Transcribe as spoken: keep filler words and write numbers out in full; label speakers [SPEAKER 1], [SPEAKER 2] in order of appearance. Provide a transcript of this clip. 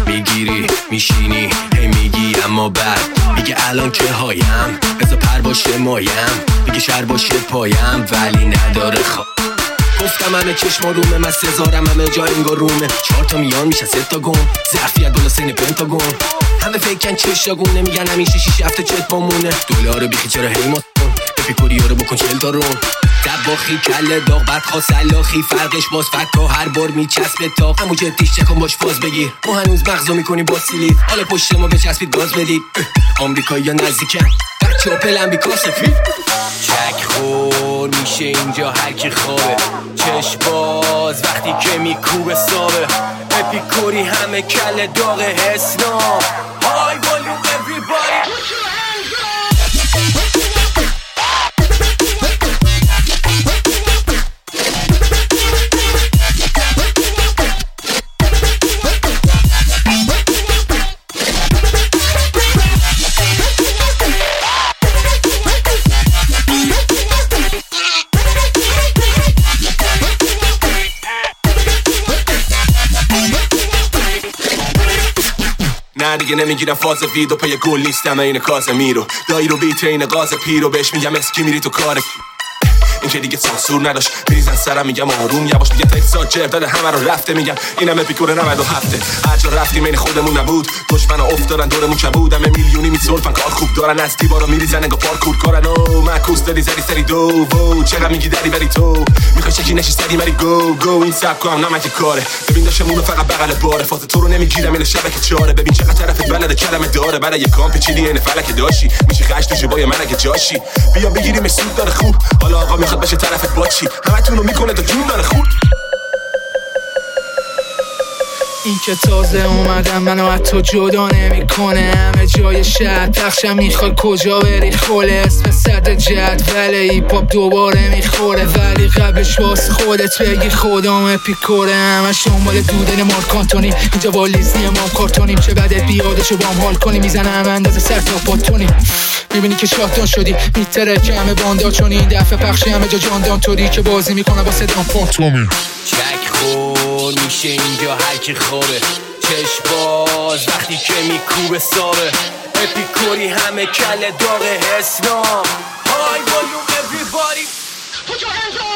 [SPEAKER 1] میگیری میشینی هی میگی اما بعد میگه الان که هایم بذار پر باشه مایم میگه شر باشه پایم ولی نداره خواب. گفتم همه چشما رومه من سزارم همه جا انگار رومه چهار تا میان میشن سه تا گم ظرفیت بالا سین پنتاگون همه فیکن چشاگونه میگن همیشه شیش هفته چت پامونه دلار بیخی چرا هی ما کن اپیکوری ها رو بکن چل تا رون دباخی کله داغ بعد خواست سلاخی فرقش باز فکا هر بار میچسبه تاق همو جدیش چکن باش فاز بگیر ما هنوز مغزو میکنیم با سیلیت حالا پشت ما بچسبید گاز بدید آمریکایی ها نزدیکن بچه ها پلن بی کاسفی چک خور میشه اینجا هر کی خوابه چش باز وقتی که میکوبه سابه اپیکوری همه کله داغ حسنا های والوم everybody نه دیگه نمیگیرم فاز ویدو پای گل نیستم این کازه میرو دایی رو بیت این غاز پیرو بهش میگم اسکی میری تو کارک این که دیگه سانسور نداشت بریزن سرم میگم آروم یواش میگه تکسا جر داده همه رو رفته میگم اینم اپیکور نود و هفته هر جا رفتیم این خودمون نبود دشمن افتادن دورمون کبود همه میلیونی میسولفن کار خوب دارن از دیوارا میریزن انگار پارکور کارن او معکوس دادی زدی سری دو وو چقدر میگی دری بری تو میخوای شکی نشی سری مری گو گو این سبکو هم نمک کاره ببین داشمون فقط بغل باره فاز تو رو نمیگیرم این شبکه چاره ببین چقدر طرفت بلد کلمه داره برای یه کام پیچیدی این فلک داشی میشه خش تو جوای من اگه جاشی بیا بگیریم سود داره خوب حالا آقا میخواد بشه طرفت با چی همتون رو میکنه تا جون داره خود
[SPEAKER 2] این که تازه اومدم منو حتی جدا نمیکنه همه جای شهر پخشم میخوای کجا بری خوله اسم صد جدول ایپاپ دوباره میخوره ولی قبلش واس خودت بگی خودم اپیکوره همش دنبال دودن مارک آنتونی اینجا والیزی ما کارتونیم چه بده بیادشو با هم حال کنیم میزنه همه اندازه سر تا پاتونی میبینی که شاتان شدی میتره که همه باندا چونی این دفعه پخشی همه جا جاندان طوری که بازی میکنه با صدام پاتومی
[SPEAKER 1] چک خور میشه اینجا هر کی خوابه چش باز وقتی که میکوبه سابه اپیکوری همه کله داغ حسنا های والوم everybody put your hands up